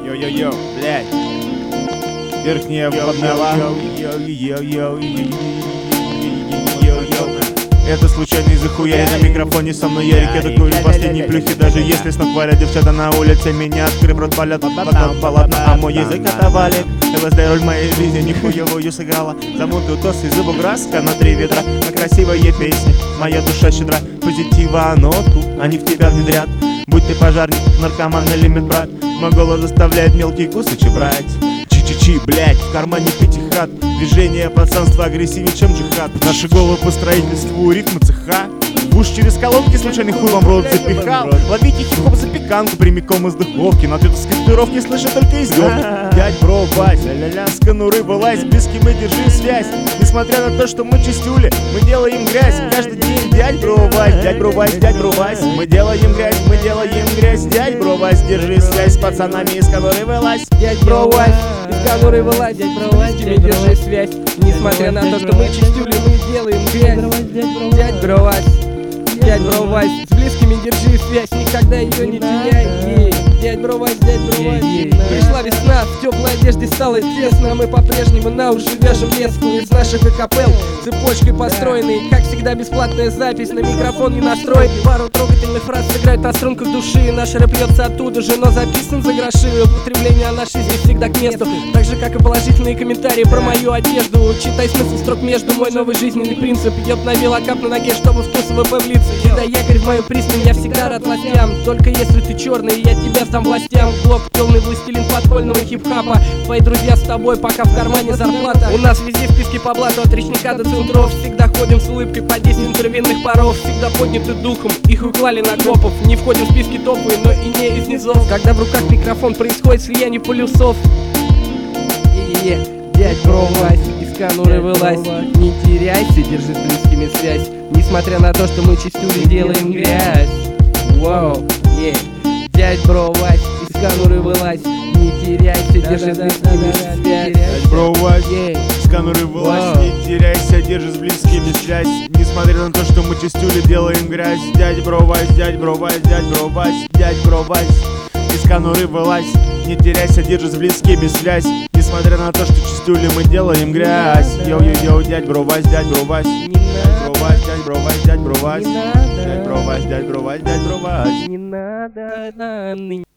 Йо-йо-йо, блядь. Верхняя входного. Это случайно из-за хуя на микрофоне со мной Ярик. Я такой последний плюхи. Даже если снохвалят девчата на улице, меня открыв рот палят. Ладно, а мой язык отовали. ЛСД роль моей жизни нихуевую сыграла. Замутую тос из краска на 3 ведра. На красивые песни моя душа щедра. Позитива нотку они в тебя внедрят. Будь ты пожарник, наркоман или медбрат, мой голос заставляет мелкие кусочки брать. Чи-чи-чи, блять, в кармане пятихат. Движение пацанства агрессивнее, чем джихад. Наши головы по строительству ритма цеха. В уж через колонки случайный хуй вам рот запихал. Ловите хип-хоп запеканку прямиком из духовки. На ответ скрипировки слышу только издевки. Дядь, бро, бать, ля-ля-ля, с конуры вылазь. Близким мы держи связь. Несмотря на то, что мы чистюли, мы делаем грязь каждый день. Дядь, бро, Вась, дядь, бро, Вась, дядь, бро, Вась. Мы делаем грязь, дядь, бро, Вась, держи связь с пацанами из конуры вылазь. Дядь, бро, Вась, из конуры вылазь, дядь, бро, Вась, держи связь. Несмотря на то, что мы чистюли, мы делаем грязь. Дядь, бро, Вась, дядь, бро, Вась, с близкими держи связь, никогда ее не теряй. Дядь, бро, Вась, дядь, бро, Вась. Пришла весна, в теплой одежде стало тесно. Мы по-прежнему на уши вяжем леску из наших акапелл, цепочкой построенной. Как всегда, бесплатная запись, на микрофон не настроить. Пару трогательных фраз сыграют на струнках души. Наш рэп льется оттуда же, но записан за гроши. Употребление нашей здесь всегда к месту, так же, как и положительные комментарии про мою одежду. Читай смысл строк между, мой новый жизненный принцип. Ёб на велокап на ноге, чтобы в туз ВП влиться. Еда якорь в мою пристань, я всегда рад властям. Только если ты черный, я тебя сдам властям. Блок полный властелин подпольного хип-хапа. Твои друзья с тобой, пока в кармане зарплата. У нас везде списки по блату, от речника до центров. Всегда ходим с улыбкой по 10 интервинных паров. Всегда подняты духом, их уклали на копов. Не входим в списки топовые, но и не из низов. Когда в руках микрофон, происходит слияние полюсов. Дядь, бро, Вась, из конуры вылазь. Не теряйся, держи с близкими связь. Несмотря на то, что мы чистюли делаем грязь. Воу, дядь, бро, Вась, из конуры вылазь. Не теряйся, держи с близкими связь. Дядь, бро, Вась, из конуры вылазь. Не теряйся, держи с близкими связь. Несмотря на то, что мы чистюли делаем грязь. Дядь, бро, Вась, дядь, бро, Вась, дядь, бро, Вась, дядь, бро, Вась, из конуры вылазь. Не теряйся, держи с близкими связь. Несмотря на то, что чистюли мы делаем грязь. Йоу-йоу-йоу, дядь, бро, Вась, дядь, бро, Вась. Дядь, бро, Вась, дядь, бро, Вась, дядь, бро, Вась. Дядь, бро, Вась, дядь, бро, Вась, дядь, бро, Вась. Не надо.